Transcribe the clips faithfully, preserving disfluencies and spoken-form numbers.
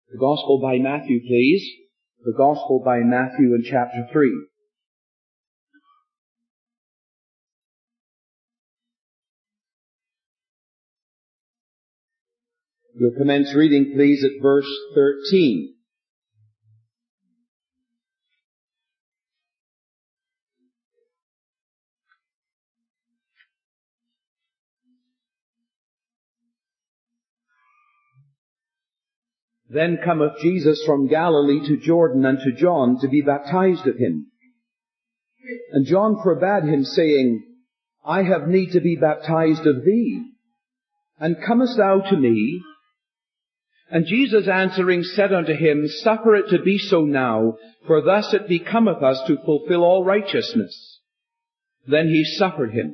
The Gospel by Matthew, please. The Gospel by Matthew in chapter three. We'll commence reading, please, at verse thirteen. Then cometh Jesus from Galilee to Jordan unto John to be baptized of him. And John forbade him, saying, I have need to be baptized of thee, and comest thou to me? And Jesus answering said unto him, Suffer it to be so now, for thus it becometh us to fulfill all righteousness. Then he suffered him.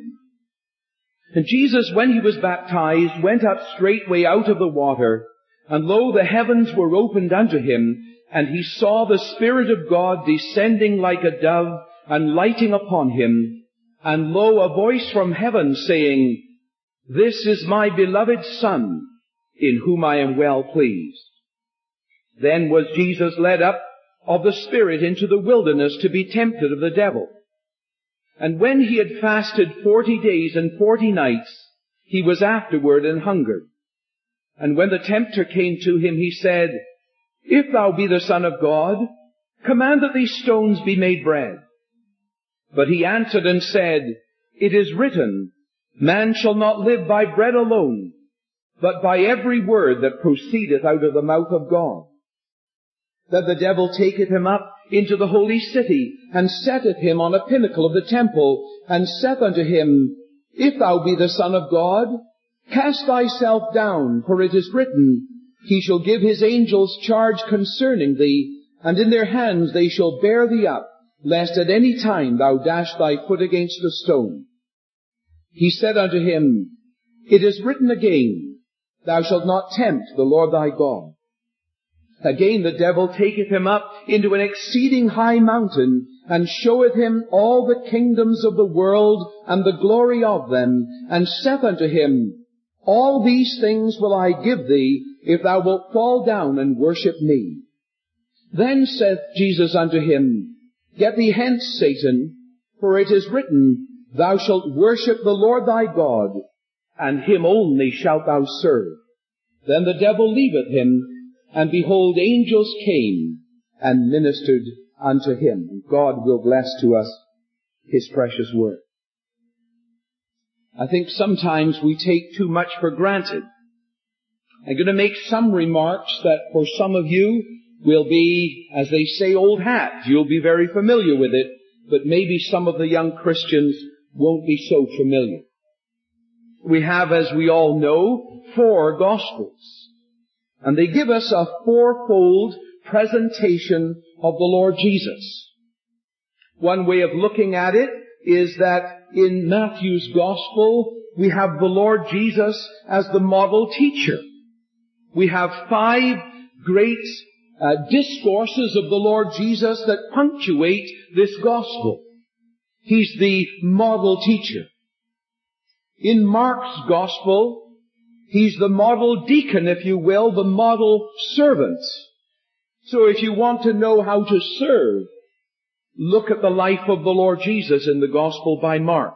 And Jesus, when he was baptized, went up straightway out of the water, and lo, the heavens were opened unto him, and he saw the Spirit of God descending like a dove, and lighting upon him. And lo, a voice from heaven saying, This is my beloved Son, in whom I am well pleased. Then was Jesus led up of the Spirit into the wilderness to be tempted of the devil. And when he had fasted forty days and forty nights, he was afterward an hungered. And when the tempter came to him, he said, If thou be the Son of God, command that these stones be made bread. But he answered and said, It is written, Man shall not live by bread alone, but by every word that proceedeth out of the mouth of God. That the devil taketh him up into the holy city, and setteth him on a pinnacle of the temple, and saith unto him, If thou be the Son of God, cast thyself down, for it is written, He shall give his angels charge concerning thee, and in their hands they shall bear thee up, lest at any time thou dash thy foot against a stone. He said unto him, It is written again, Thou shalt not tempt the Lord thy God. Again the devil taketh him up into an exceeding high mountain, and showeth him all the kingdoms of the world and the glory of them, and saith unto him, All these things will I give thee, if thou wilt fall down and worship me. Then saith Jesus unto him, Get thee hence, Satan, for it is written, Thou shalt worship the Lord thy God, and him only shalt thou serve. Then the devil leaveth him, and behold, angels came and ministered unto him. God will bless to us his precious word. I think sometimes we take too much for granted. I'm going to make some remarks that for some of you will be, as they say, old hat. You'll be very familiar with it, but maybe some of the young Christians won't be so familiar. We have, as we all know, four Gospels. And they give us a fourfold presentation of the Lord Jesus. One way of looking at it is that in Matthew's Gospel, we have the Lord Jesus as the model teacher. We have five great uh, discourses of the Lord Jesus that punctuate this Gospel. He's the model teacher. In Mark's Gospel, he's the model deacon, if you will, the model servant. So if you want to know how to serve, look at the life of the Lord Jesus in the Gospel by Mark.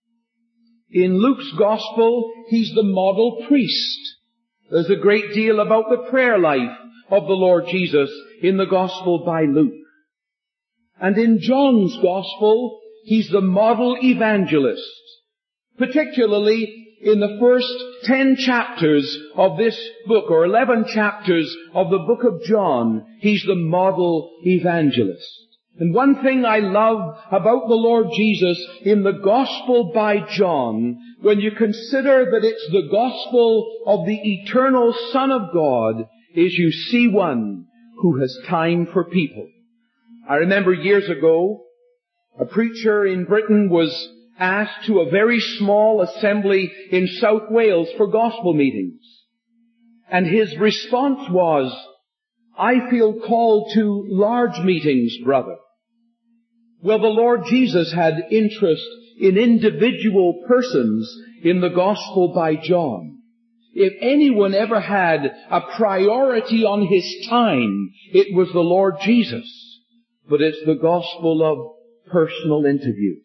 In Luke's Gospel, he's the model priest. There's a great deal about the prayer life of the Lord Jesus in the Gospel by Luke. And in John's Gospel, he's the model evangelist. Particularly in the first ten chapters of this book, or eleven chapters of the book of John, he's the model evangelist. And one thing I love about the Lord Jesus in the Gospel by John, when you consider that it's the Gospel of the eternal Son of God, is you see one who has time for people. I remember years ago, a preacher in Britain was asked to a very small assembly in South Wales for gospel meetings. And his response was, I feel called to large meetings, brother. Well, the Lord Jesus had interest in individual persons in the Gospel by John. If anyone ever had a priority on his time, it was the Lord Jesus. But it's the gospel of personal interviews.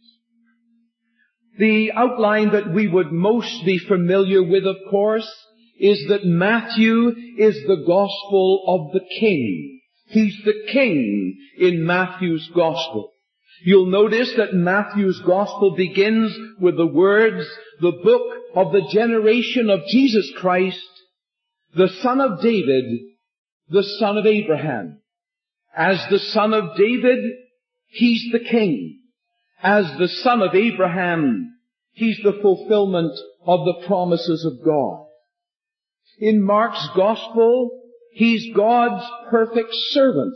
The outline that we would most be familiar with, of course, is that Matthew is the gospel of the King. He's the King in Matthew's gospel. You'll notice that Matthew's gospel begins with the words, the book of the generation of Jesus Christ, the son of David, the son of Abraham. As the son of David, he's the King. As the son of Abraham, he's the fulfillment of the promises of God. In Mark's gospel, he's God's perfect servant.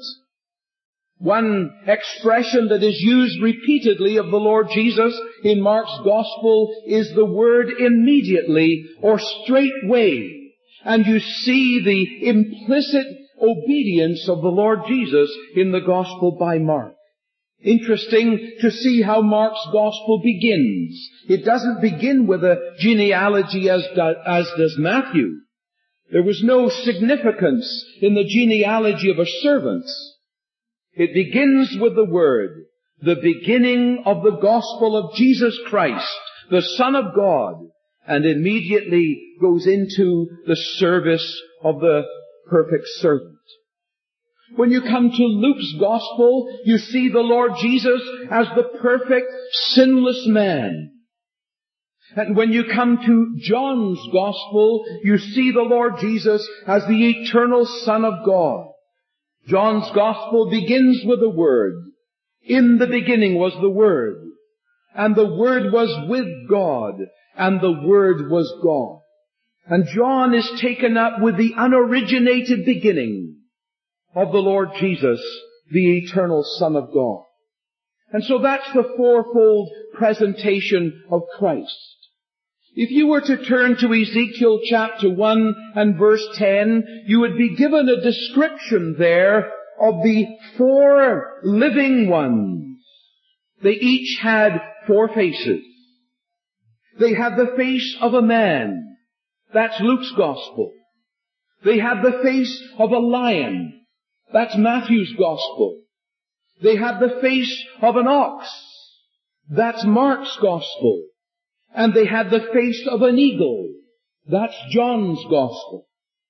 One expression that is used repeatedly of the Lord Jesus in Mark's gospel is the word immediately or straightway. And you see the implicit obedience of the Lord Jesus in the gospel by Mark. Interesting to see how Mark's gospel begins. It doesn't begin with a genealogy as, do, as does Matthew. There was no significance in the genealogy of a servant. It begins with the word, the beginning of the gospel of Jesus Christ, the Son of God, and immediately goes into the service of the perfect servant. When you come to Luke's gospel, you see the Lord Jesus as the perfect, sinless man. And when you come to John's gospel, you see the Lord Jesus as the eternal Son of God. John's gospel begins with the word. In the beginning was the Word, and the Word was with God, and the Word was God. And John is taken up with the unoriginated beginning of the Lord Jesus, the eternal Son of God. And so that's the fourfold presentation of Christ. If you were to turn to Ezekiel chapter one and verse ten, you would be given a description there of the four living ones. They each had four faces. They had the face of a man. That's Luke's gospel. They had the face of a lion. That's Matthew's gospel. They had the face of an ox. That's Mark's gospel. And they had the face of an eagle. That's John's gospel.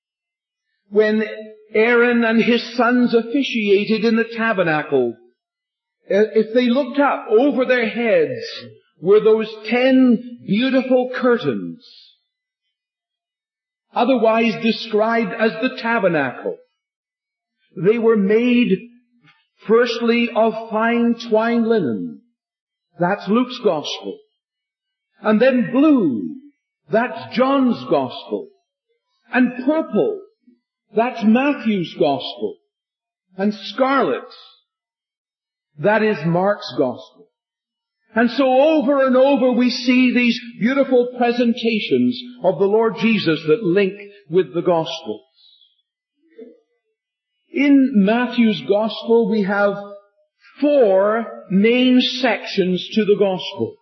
When Aaron and his sons officiated in the tabernacle, if they looked up over their heads were those ten beautiful curtains, otherwise described as the tabernacle. They were made firstly of fine twined linen. That's Luke's gospel. And then blue. That's John's gospel. And purple. That's Matthew's gospel. And scarlet. That is Mark's gospel. And so over and over we see these beautiful presentations of the Lord Jesus that link with the Gospels. In Matthew's Gospel we have four main sections to the Gospel.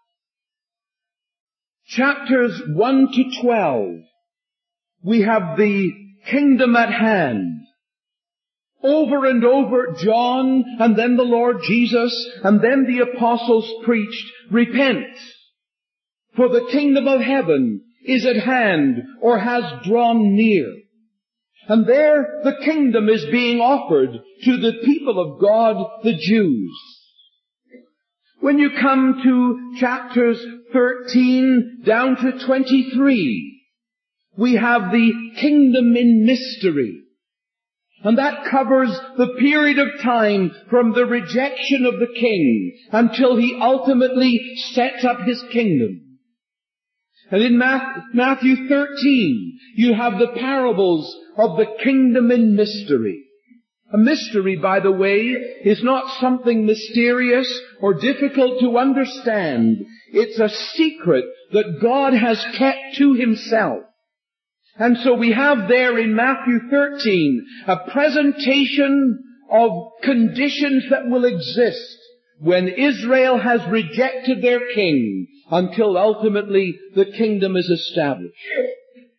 Chapters one to twelve, we have the kingdom at hand. Over and over, John, and then the Lord Jesus, and then the apostles preached, repent, for the kingdom of heaven is at hand, or has drawn near. And there the kingdom is being offered to the people of God, the Jews. When you come to chapters thirteen down to twenty-three, we have the kingdom in mystery. And that covers the period of time from the rejection of the king until he ultimately sets up his kingdom. And in Matthew thirteen, you have the parables of the kingdom in mystery. A mystery, by the way, is not something mysterious or difficult to understand. It's a secret that God has kept to himself. And so we have there in Matthew thirteen a presentation of conditions that will exist when Israel has rejected their king until ultimately the kingdom is established.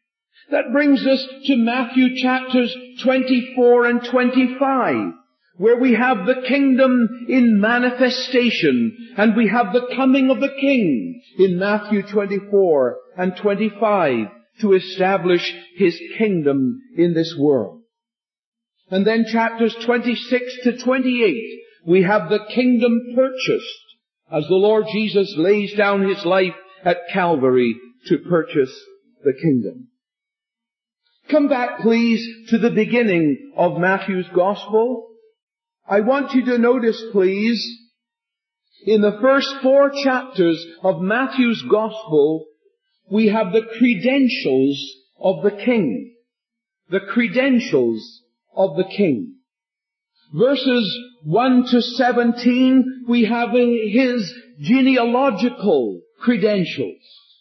That brings us to Matthew chapters twenty-four and twenty-five, where we have the kingdom in manifestation, and we have the coming of the King in Matthew twenty-four and twenty-five to establish His kingdom in this world. And then chapters twenty-six to twenty-eight, we have the kingdom purchased as the Lord Jesus lays down His life at Calvary to purchase the kingdom. Come back, please, to the beginning of Matthew's Gospel. I want you to notice, please, in the first four chapters of Matthew's Gospel, we have the credentials of the King. The credentials of the King. Verses one to seventeen, we have His genealogical credentials.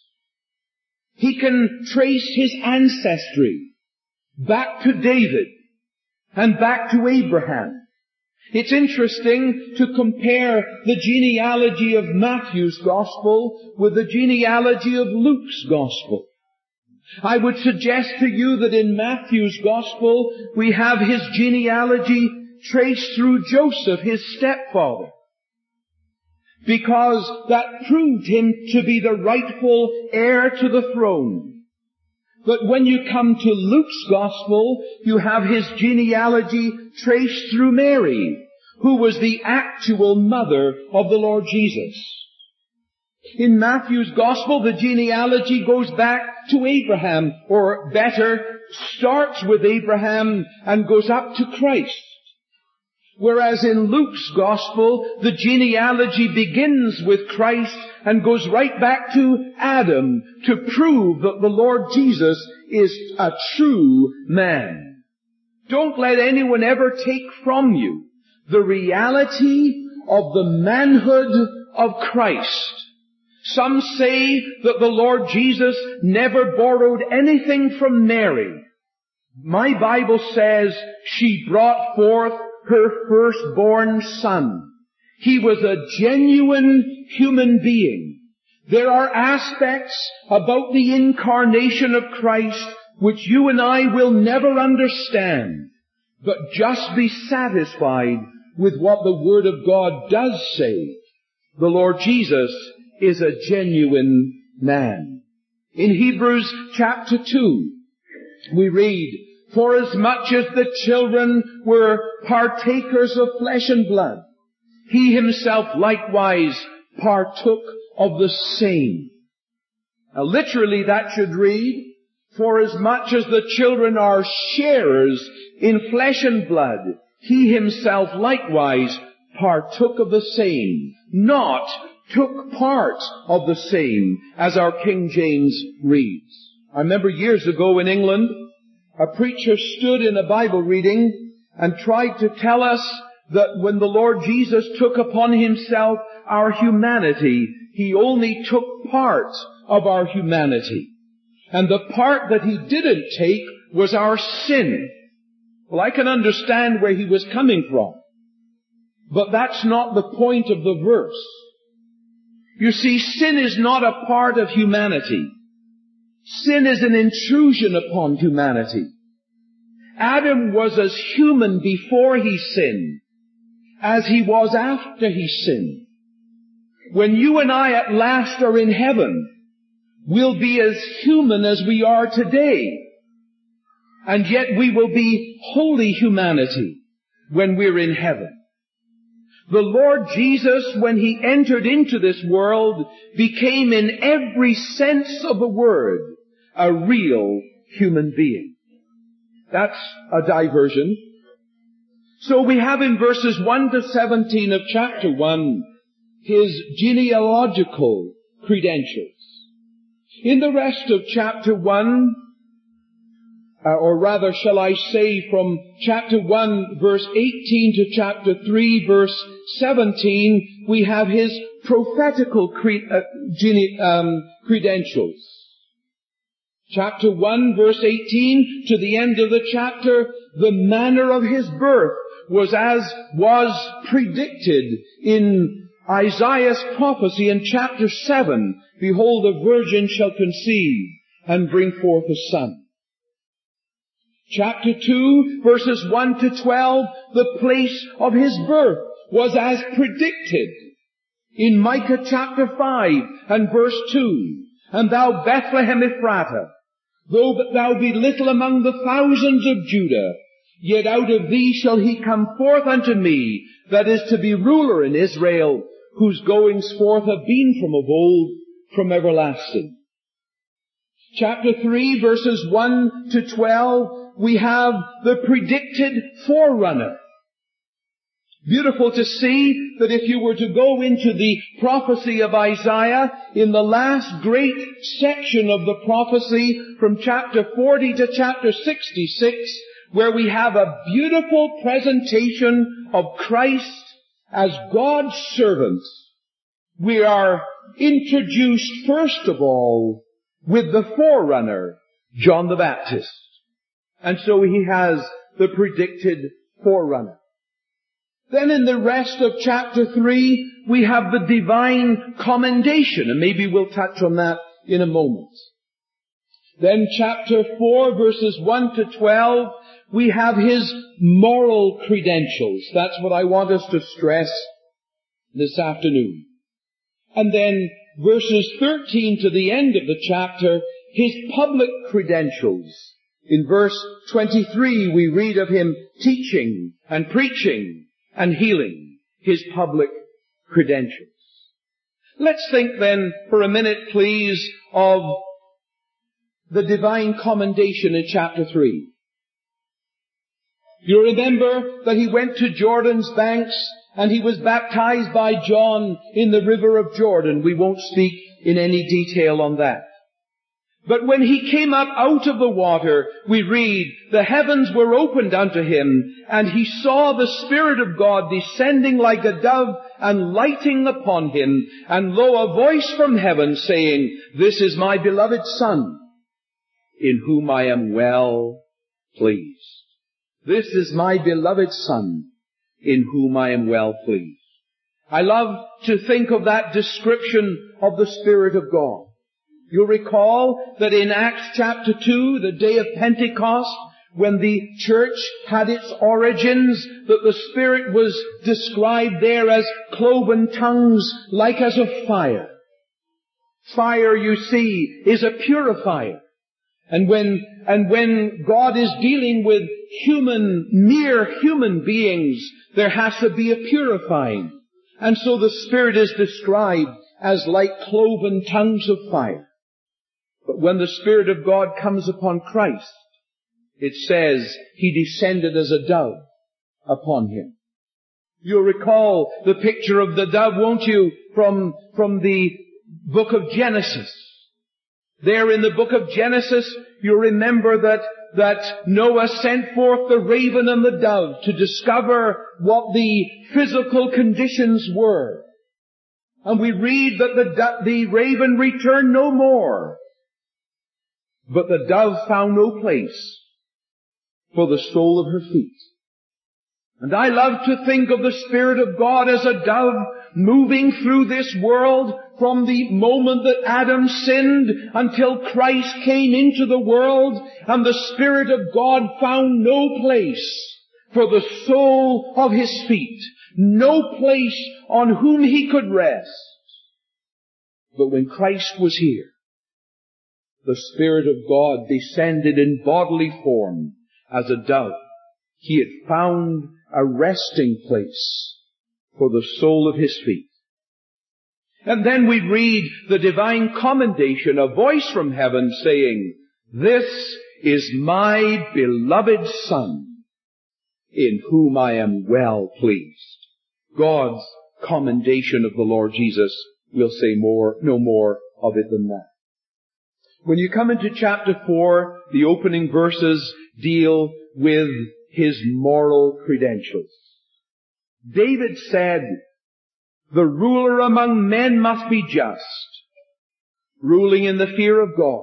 He can trace His ancestry back to David and back to Abraham. It's interesting to compare the genealogy of Matthew's Gospel with the genealogy of Luke's Gospel. I would suggest to you that in Matthew's Gospel we have his genealogy traced through Joseph, his stepfather, because that proved him to be the rightful heir to the throne. But when you come to Luke's Gospel, you have his genealogy traced through Mary, who was the actual mother of the Lord Jesus. In Matthew's Gospel, the genealogy goes back to Abraham, or better, starts with Abraham and goes up to Christ. Whereas in Luke's Gospel, the genealogy begins with Christ and goes right back to Adam to prove that the Lord Jesus is a true man. Don't let anyone ever take from you the reality of the manhood of Christ. Some say that the Lord Jesus never borrowed anything from Mary. My Bible says she brought forth her firstborn son. He was a genuine human being. There are aspects about the incarnation of Christ which you and I will never understand, but just be satisfied with what the Word of God does say. The Lord Jesus is a genuine man. In Hebrews chapter two, we read, "For as much as the children were partakers of flesh and blood, He Himself likewise partook of the same." Now literally that should read, "For as much as the children are sharers in flesh and blood, He Himself likewise partook of the same," not took part of the same, as our King James reads. I remember years ago in England, a preacher stood in a Bible reading and tried to tell us that when the Lord Jesus took upon Himself our humanity, He only took part of our humanity. And the part that He didn't take was our sin. Well, I can understand where he was coming from, but that's not the point of the verse. You see, sin is not a part of humanity. Sin is an intrusion upon humanity. Adam was as human before he sinned as he was after he sinned. When you and I at last are in heaven, we'll be as human as we are today. And yet we will be holy humanity when we're in heaven. The Lord Jesus, when He entered into this world, became in every sense of the word a real human being. That's a diversion. So we have in verses one to seventeen of chapter one, His genealogical credentials. In the rest of chapter one, uh, or rather shall I say from chapter one verse eighteen to chapter three verse seventeen, we have His prophetical cre- uh, gene- um, credentials. Chapter one verse eighteen to the end of the chapter, the manner of His birth was as was predicted in Isaiah's prophecy in chapter seven. Behold, a virgin shall conceive and bring forth a son. Chapter two, verses one to twelve, the place of his birth was as predicted. In Micah chapter five and verse two, and thou Bethlehem Ephratah, though thou be little among the thousands of Judah, yet out of thee shall he come forth unto me, that is to be ruler in Israel, whose goings forth have been from of old, from everlasting. Chapter three, verses one to twelve, we have the predicted forerunner. Beautiful to see that if you were to go into the prophecy of Isaiah, in the last great section of the prophecy from chapter forty to chapter sixty-six, where we have a beautiful presentation of Christ as God's servant, we are introduced first of all with the forerunner, John the Baptist. And so he has the predicted forerunner. Then in the rest of chapter three, we have the divine commendation, and maybe we'll touch on that in a moment. Then chapter four, verses one to twelve, we have his moral credentials. That's what I want us to stress this afternoon. And then verses thirteen to the end of the chapter, his public credentials. In verse twenty-three, we read of him teaching and preaching and healing, his public credentials. Let's think then for a minute, please, of the divine commendation in chapter three. You remember that he went to Jordan's banks and he was baptized by John in the river of Jordan. We won't speak in any detail on that. But when he came up out of the water, we read, the heavens were opened unto him, and he saw the Spirit of God descending like a dove and lighting upon him, and lo, a voice from heaven saying, This is my beloved Son, in whom I am well pleased. This is my beloved Son, in whom I am well pleased. I love to think of that description of the Spirit of God. You'll recall that in Acts chapter two, the day of Pentecost, when the church had its origins, that the Spirit was described there as cloven tongues like as of fire. Fire, you see, is a purifier. And when, and when God is dealing with human, mere human beings, there has to be a purifying. And so the Spirit is described as like cloven tongues of fire. But when the Spirit of God comes upon Christ, it says he descended as a dove upon him. You'll recall the picture of the dove, won't you, from, from the book of Genesis. There in the book of Genesis, you remember that, that Noah sent forth the raven and the dove to discover what the physical conditions were. And we read that the, the raven returned no more. But the dove found no place for the sole of her feet. And I love to think of the Spirit of God as a dove moving through this world from the moment that Adam sinned until Christ came into the world, and the Spirit of God found no place for the sole of his feet, no place on whom he could rest. But when Christ was here, the Spirit of God descended in bodily form as a dove. He had found a resting place for the sole of his feet. And then we read the divine commendation, a voice from heaven saying, This is my beloved Son, in whom I am well pleased. God's commendation of the Lord Jesus, we'll say more, no more of it than that. When you come into chapter four, the opening verses deal with his moral credentials. David said, the ruler among men must be just, ruling in the fear of God.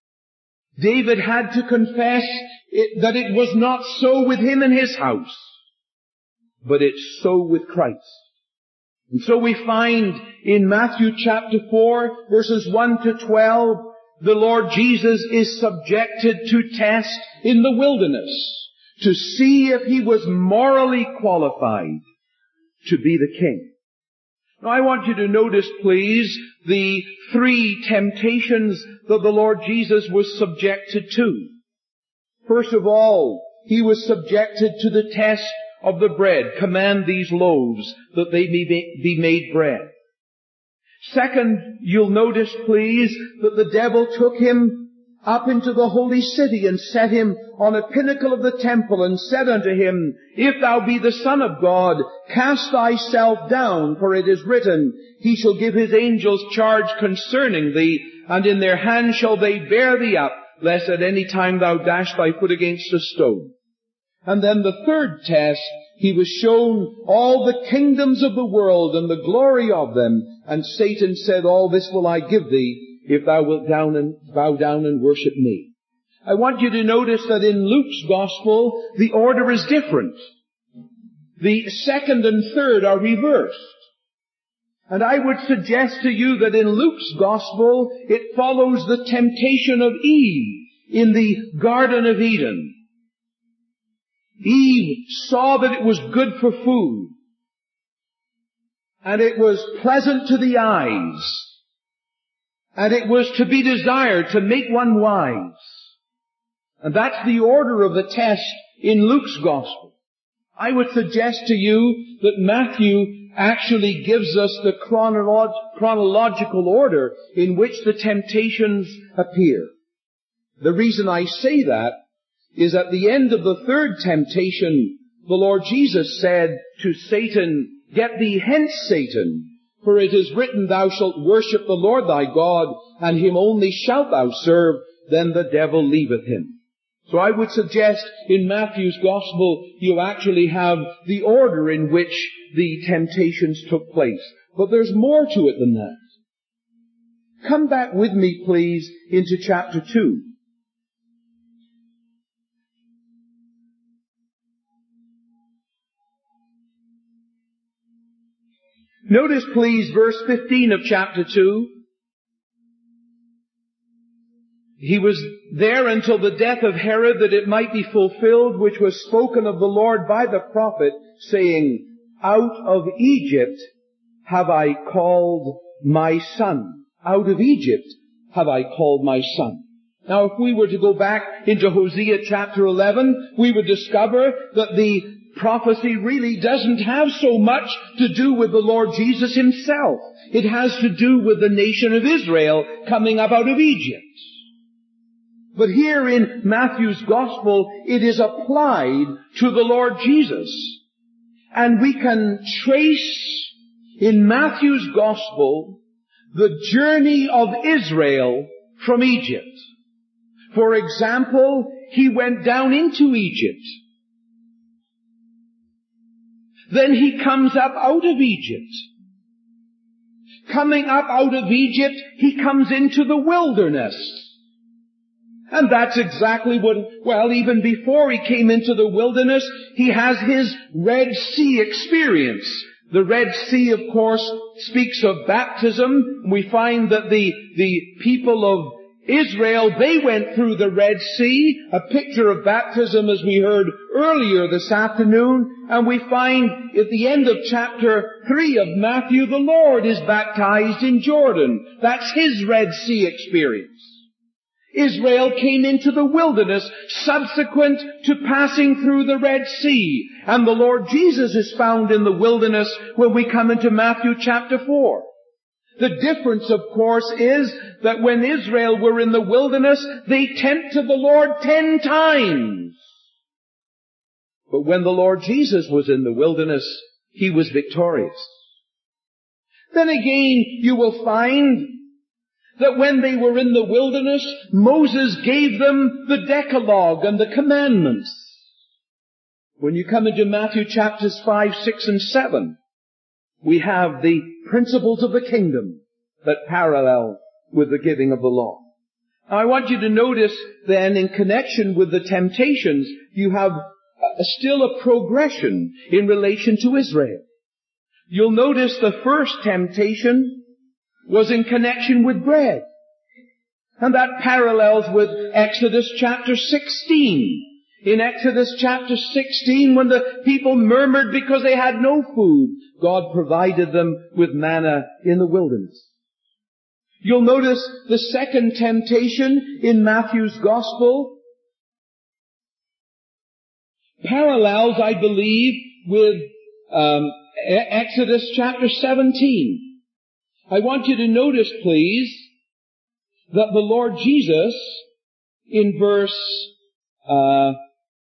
David had to confess it, that it was not so with him and his house, but it's so with Christ. And so we find in Matthew chapter four, verses one to twelve, the Lord Jesus is subjected to test in the wilderness to see if he was morally qualified to be the king. Now I want you to notice, please, the three temptations that the Lord Jesus was subjected to. First of all, he was subjected to the test of the bread. Command these loaves that they may be made bread. Second, you'll notice, please, that the devil took him up into the holy city and set him on a pinnacle of the temple and said unto him, If thou be the Son of God, cast thyself down, for it is written, He shall give his angels charge concerning thee, and in their hands shall they bear thee up, lest at any time thou dash thy foot against a stone. And then the third test, he was shown all the kingdoms of the world and the glory of them, and Satan said, All this will I give thee, if thou wilt down and bow down and worship me. I want you to notice that in Luke's gospel, the order is different. The second and third are reversed. And I would suggest to you that in Luke's gospel, it follows the temptation of Eve in the Garden of Eden. Eve saw that it was good for food, and it was pleasant to the eyes, and it was to be desired to make one wise. And that's the order of the test in Luke's gospel. I would suggest to you that Matthew actually gives us the chronolog- chronological order in which the temptations appear. The reason I say that is at the end of the third temptation, the Lord Jesus said to Satan, Get thee hence, Satan, for it is written, Thou shalt worship the Lord thy God, and him only shalt thou serve, then the devil leaveth him. So I would suggest in Matthew's gospel, you actually have the order in which the temptations took place. But there's more to it than that. Come back with me, please, into chapter two. Notice, please, verse fifteen of chapter two. He was there until the death of Herod, that it might be fulfilled, which was spoken of the Lord by the prophet, saying, Out of Egypt have I called my son. Out of Egypt have I called my son. Now, if we were to go back into Hosea chapter eleven, we would discover that the prophecy really doesn't have so much to do with the Lord Jesus himself. It has to do with the nation of Israel coming up out of Egypt. But here in Matthew's gospel, it is applied to the Lord Jesus. And we can trace in Matthew's gospel the journey of Israel from Egypt. For example, he went down into Egypt. Then he comes up out of Egypt. Coming up out of Egypt, he comes into the wilderness. And that's exactly what, well, even before he came into the wilderness, he has his Red Sea experience. The Red Sea, of course, speaks of baptism. We find that the, the people of Israel, they went through the Red Sea, a picture of baptism as we heard earlier this afternoon, and we find at the end of chapter three of Matthew, the Lord is baptized in Jordan. That's his Red Sea experience. Israel came into the wilderness subsequent to passing through the Red Sea, and the Lord Jesus is found in the wilderness when we come into Matthew chapter four. The difference, of course, is that when Israel were in the wilderness, they tempted the Lord ten times. But when the Lord Jesus was in the wilderness, he was victorious. Then again, you will find that when they were in the wilderness, Moses gave them the Decalogue and the commandments. When you come into Matthew chapters five, six, and seven, we have the principles of the kingdom that parallel with the giving of the law. Now, I want you to notice then, in connection with the temptations, you have a, still a progression in relation to Israel. You'll notice the first temptation was in connection with bread. And that parallels with Exodus chapter sixteen. In Exodus chapter sixteen, when the people murmured because they had no food, God provided them with manna in the wilderness. You'll notice the second temptation in Matthew's Gospel parallels, I believe, with um, Exodus chapter seventeen. I want you to notice, please, that the Lord Jesus, in verse uh,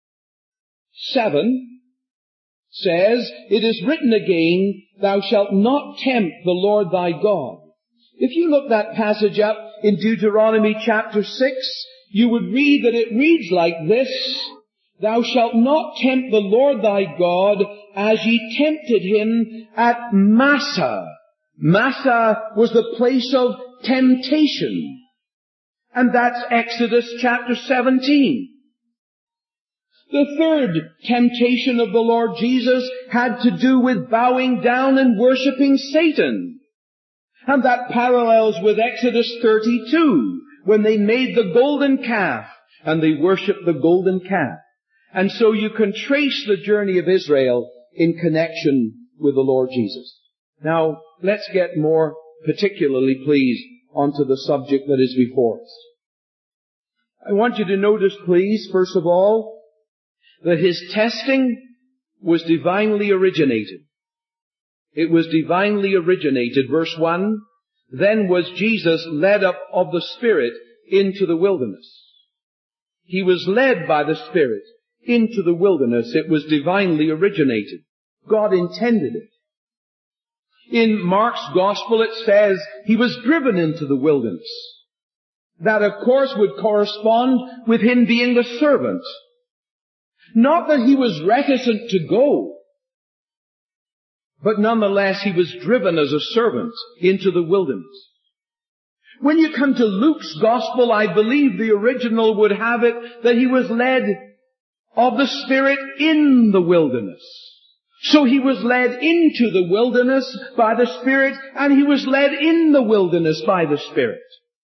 seven, says, "It is written again, thou shalt not tempt the Lord thy God." If you look that passage up in Deuteronomy chapter six, you would read that it reads like this, "Thou shalt not tempt the Lord thy God as ye tempted him at Massah." Massah was the place of temptation. And that's Exodus chapter seventeen. The third temptation of the Lord Jesus had to do with bowing down and worshipping Satan. And that parallels with Exodus thirty-two, when they made the golden calf, and they worshipped the golden calf. And so you can trace the journey of Israel in connection with the Lord Jesus. Now, let's get more particularly, please, onto the subject that is before us. I want you to notice, please, first of all, that his testing was divinely originated. It was divinely originated. Verse one, "Then was Jesus led up of the Spirit into the wilderness." He was led by the Spirit into the wilderness. It was divinely originated. God intended it. In Mark's Gospel it says he was driven into the wilderness. That, of course, would correspond with him being the servant. Not that he was reticent to go, but nonetheless he was driven as a servant into the wilderness. When you come to Luke's Gospel, I believe the original would have it that he was led of the Spirit in the wilderness. So he was led into the wilderness by the Spirit, and he was led in the wilderness by the Spirit.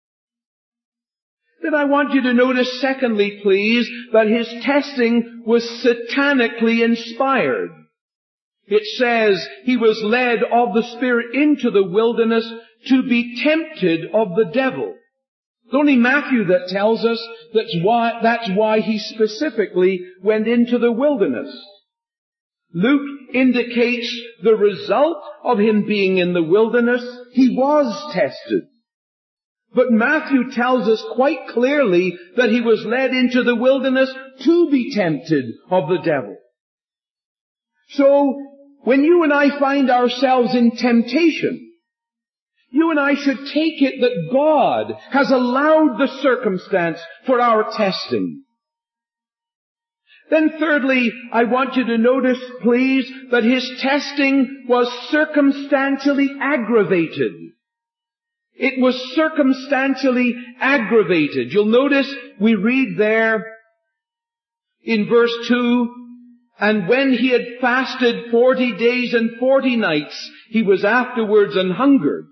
Then I want you to notice, secondly, please, that his testing was satanically inspired. It says he was led of the Spirit into the wilderness to be tempted of the devil. It's only Matthew that tells us that's why, that's why he specifically went into the wilderness. Luke indicates the result of him being in the wilderness. He was tested. But Matthew tells us quite clearly that he was led into the wilderness to be tempted of the devil. So, when you and I find ourselves in temptation, you and I should take it that God has allowed the circumstance for our testing. Then thirdly, I want you to notice, please, that his testing was circumstantially aggravated. It was circumstantially aggravated. You'll notice we read there in verse two, "And when he had fasted forty days and forty nights, he was afterwards an hungered."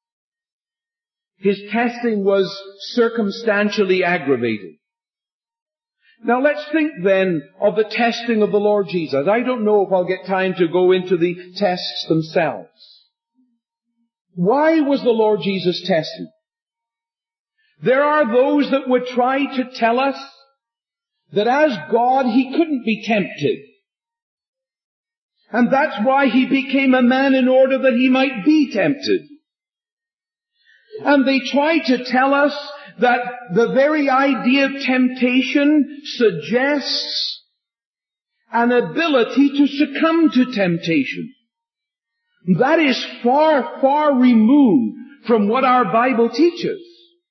His testing was circumstantially aggravated. Now let's think then of the testing of the Lord Jesus. I don't know if I'll get time to go into the tests themselves. Why was the Lord Jesus tested? There are those that would try to tell us that as God he couldn't be tempted. And that's why he became a man in order that he might be tempted. And they try to tell us that the very idea of temptation suggests an ability to succumb to temptation. That is far, far removed from what our Bible teaches.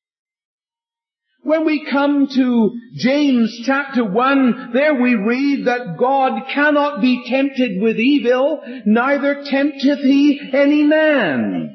When we come to James chapter one, there we read that God cannot be tempted with evil, neither tempteth he any man.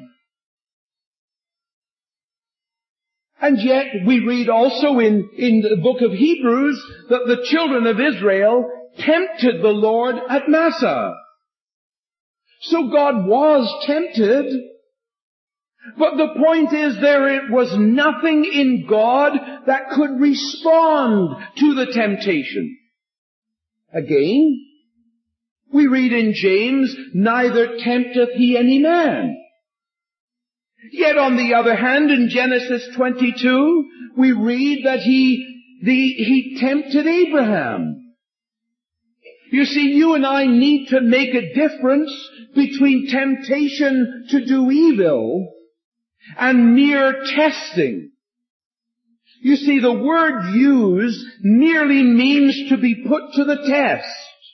And yet we read also in, in the book of Hebrews that the children of Israel tempted the Lord at Massah. So God was tempted, But the point is, there was nothing in God that could respond to the temptation. Again, we read in James, neither tempteth he any man. Yet on the other hand, in Genesis twenty-two, we read that he, the, he tempted Abraham. You see, you and I need to make a difference between temptation to do evil and mere testing. You see, the word used merely means to be put to the test.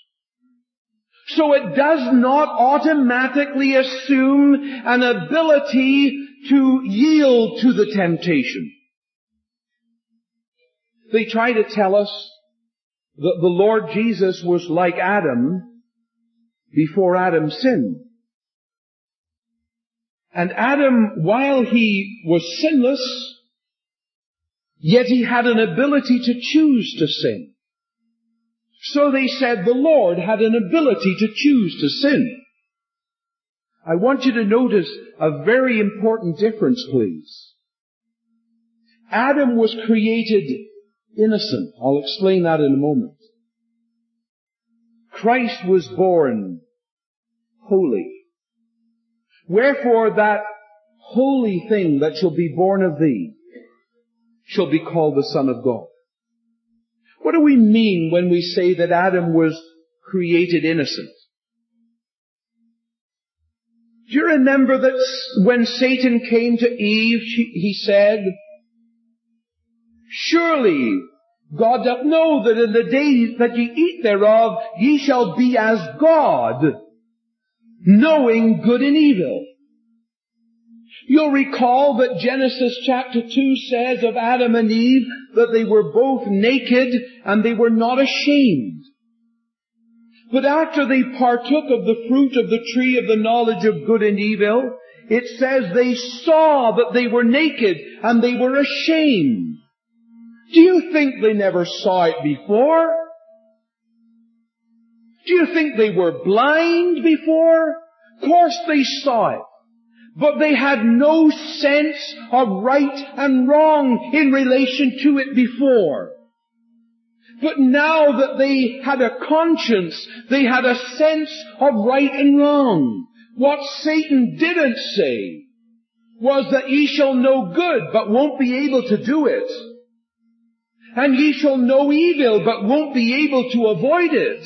So it does not automatically assume an ability to yield to the temptation. They try to tell us that the Lord Jesus was like Adam before Adam sinned. And Adam, while he was sinless, yet he had an ability to choose to sin. So they said the Lord had an ability to choose to sin. I want you to notice a very important difference, please. Adam was created innocent. I'll explain that in a moment. Christ was born holy. Wherefore that holy thing that shall be born of thee shall be called the Son of God. What do we mean when we say that Adam was created innocent? Do you remember that when Satan came to Eve, he said, surely God doth know that in the day that ye eat thereof, ye shall be as God, knowing good and evil. You'll recall that Genesis chapter two says of Adam and Eve that they were both naked and they were not ashamed. But after they partook of the fruit of the tree of the knowledge of good and evil, it says they saw that they were naked and they were ashamed. Do you think they never saw it before? Do you think they were blind before? Of course they saw it. But they had no sense of right and wrong in relation to it before. But now that they had a conscience, they had a sense of right and wrong. What Satan didn't say was that ye shall know good, but won't be able to do it. And ye shall know evil, but won't be able to avoid it.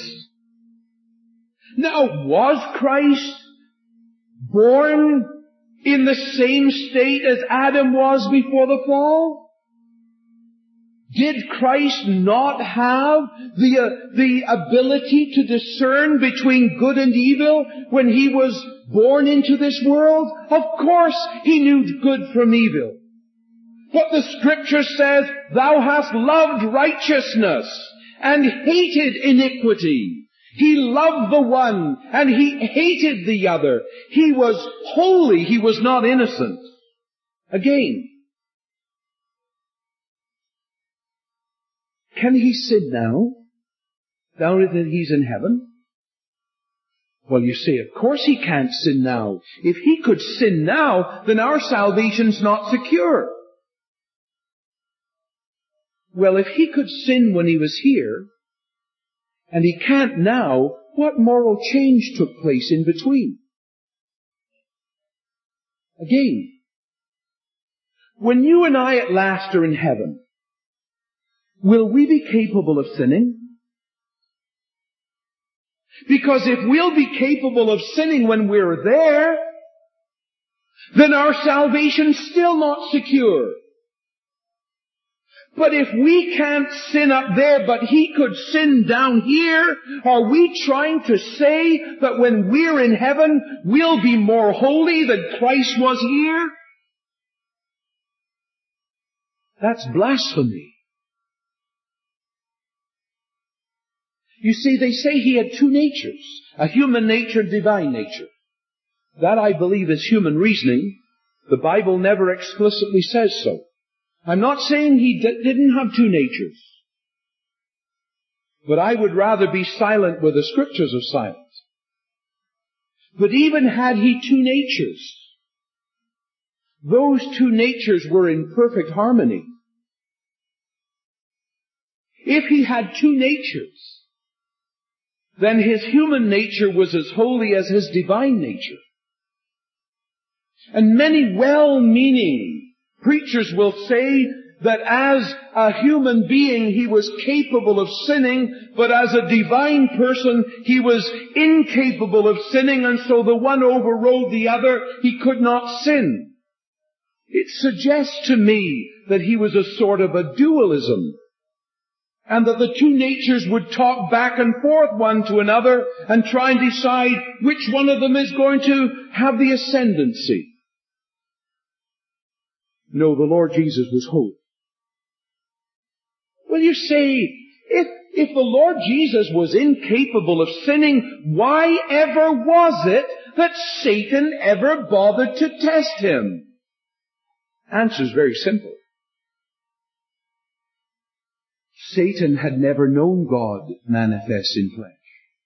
Now, was Christ born in the same state as Adam was before the fall? Did Christ not have the, uh, the ability to discern between good and evil when he was born into this world? Of course he knew good from evil. But the scripture says, thou hast loved righteousness and hated iniquity. He loved the one and he hated the other. He was holy. He was not innocent. Again, can he sin now, now that he's in heaven? Well, you say, of course he can't sin now. If he could sin now, then our salvation's not secure. Well, if he could sin when he was here, and he can't now, what moral change took place in between? Again, when you and I at last are in heaven, will we be capable of sinning? Because if we'll be capable of sinning when we're there, then our salvation's still not secure. But if we can't sin up there, but he could sin down here, are we trying to say that when we're in heaven, we'll be more holy than Christ was here? That's blasphemy. You see, they say he had two natures, a human nature and divine nature. That, I believe, is human reasoning. The Bible never explicitly says so. I'm not saying he d- didn't have two natures. But I would rather be silent where the scriptures are silent. But even had he two natures, those two natures were in perfect harmony. If he had two natures, then his human nature was as holy as his divine nature. And many well-meaning preachers will say that as a human being he was capable of sinning, but as a divine person he was incapable of sinning, and so the one overrode the other. He could not sin. It suggests to me that he was a sort of a dualism, and that the two natures would talk back and forth one to another and try and decide which one of them is going to have the ascendancy. No, the Lord Jesus was holy. Well, you say, if, if the Lord Jesus was incapable of sinning, why ever was it that Satan ever bothered to test him? Answer is very simple. Satan had never known God manifest in flesh.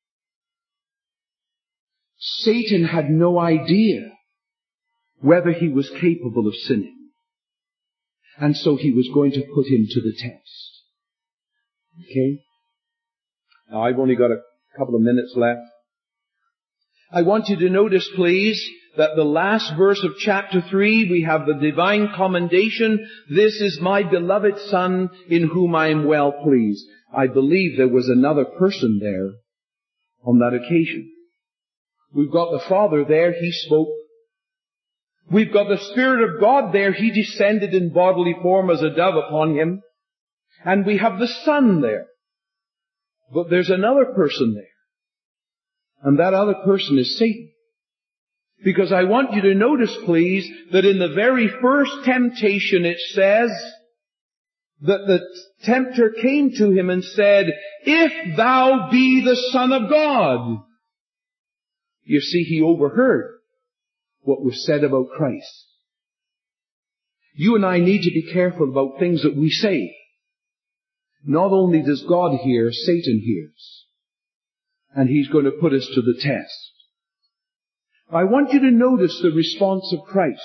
Satan had no idea whether he was capable of sinning. And so he was going to put him to the test. Okay? Now I've only got a couple of minutes left. I want you to notice, please, that the last verse of chapter three, we have the divine commendation. This is my beloved Son in whom I am well pleased. I believe there was another person there on that occasion. We've got the Father there, He spoke. We've got the Spirit of God there, He descended in bodily form as a dove upon Him. And we have the Son there. But there's another person there. And that other person is Satan. Because I want you to notice, please, that in the very first temptation it says that the tempter came to him and said, "If thou be the Son of God." You see, he overheard what was said about Christ. You and I need to be careful about things that we say. Not only does God hear, Satan hears. And he's going to put us to the test. I want you to notice the response of Christ.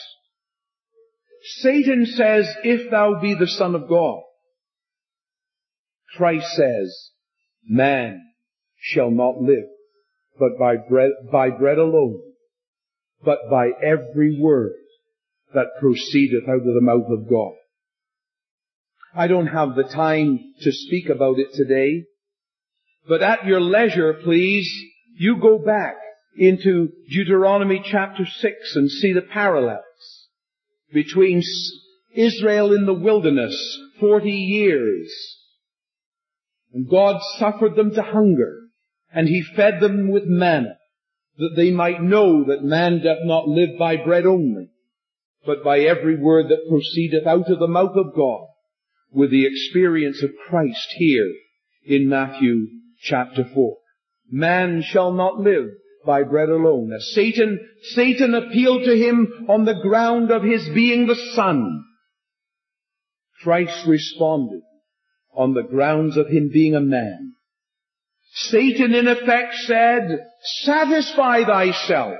Satan says, "If thou be the Son of God." Christ says, "Man shall not live but by bread, by bread alone, but by every word that proceedeth out of the mouth of God." I don't have the time to speak about it today, but at your leisure, please, you go back into Deuteronomy chapter six and see the parallels between Israel in the wilderness, forty years. And God suffered them to hunger, and He fed them with manna, that they might know that man doth not live by bread only, but by every word that proceedeth out of the mouth of God, with the experience of Christ here in Matthew chapter four. Man shall not live by bread alone. Now, Satan, Satan appealed to him on the ground of his being the Son. Christ responded on the grounds of him being a man. Satan in effect said, "Satisfy thyself."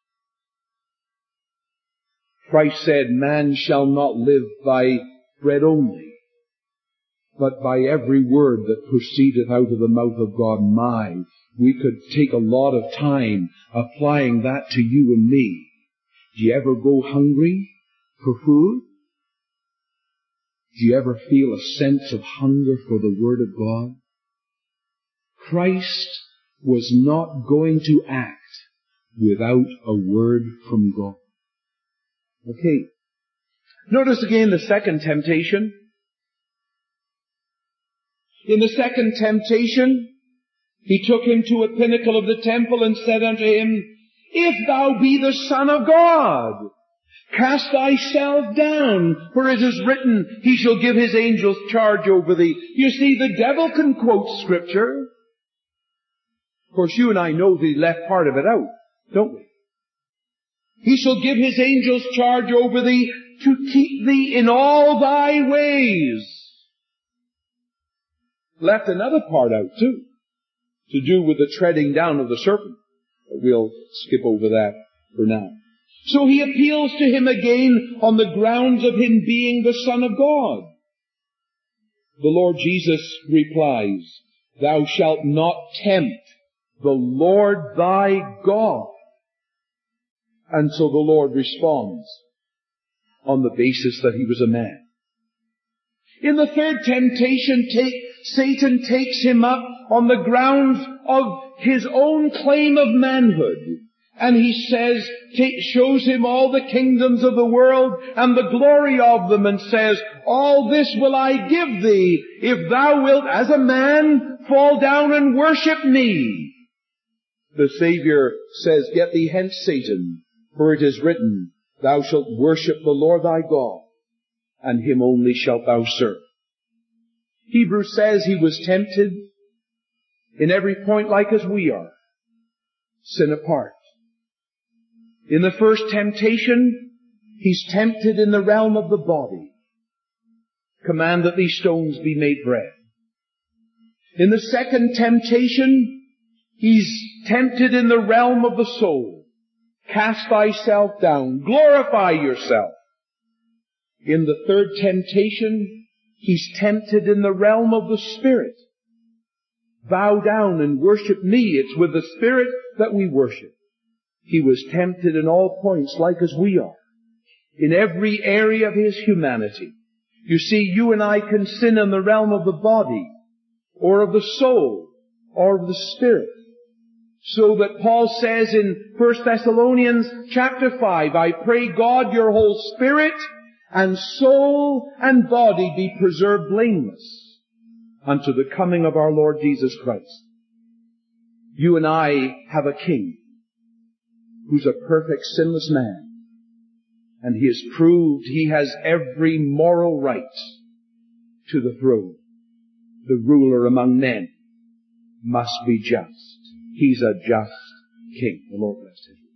Christ said, "Man shall not live by bread only, but by every word that proceedeth out of the mouth of God." My, we could take a lot of time applying that to you and me. Do you ever go hungry for food? Do you ever feel a sense of hunger for the Word of God? Christ was not going to act without a word from God. Okay. Notice again the second temptation. In the second temptation, He took him to a pinnacle of the temple and said unto him, "If thou be the Son of God, cast thyself down, for it is written, He shall give His angels charge over thee." You see, the devil can quote Scripture. Of course, you and I know the left part of it out, don't we? "He shall give His angels charge over thee to keep thee in all thy ways." Left another part out too, to do with the treading down of the serpent. We'll skip over that for now. So he appeals to him again on the grounds of him being the Son of God. The Lord Jesus replies, "Thou shalt not tempt the Lord thy God." And so the Lord responds on the basis that he was a man. In the third temptation, take, Satan takes him up on the grounds of his own claim of manhood. And he says, take, shows him all the kingdoms of the world and the glory of them, and says, all this will I give thee if thou wilt, as a man, fall down and worship me. The Savior says, get thee hence, Satan, for it is written, thou shalt worship the Lord thy God, and him only shalt thou serve. Hebrews says he was tempted in every point like as we are, sin apart. In the first temptation, he's tempted in the realm of the body. Command that these stones be made bread. In the second temptation, he's tempted in the realm of the soul. Cast thyself down. Glorify yourself. In the third temptation, he's tempted in the realm of the Spirit. Bow down and worship me. It's with the Spirit that we worship. He was tempted in all points like as we are, in every area of his humanity. You see, you and I can sin in the realm of the body, or of the soul, or of the Spirit. So that Paul says in First Thessalonians chapter five, I pray God your whole spirit and soul and body be preserved blameless unto the coming of our Lord Jesus Christ. You and I have a King who's a perfect sinless man, and he has proved he has every moral right to the throne. The ruler among men must be just. He's a just King. The Lord bless him.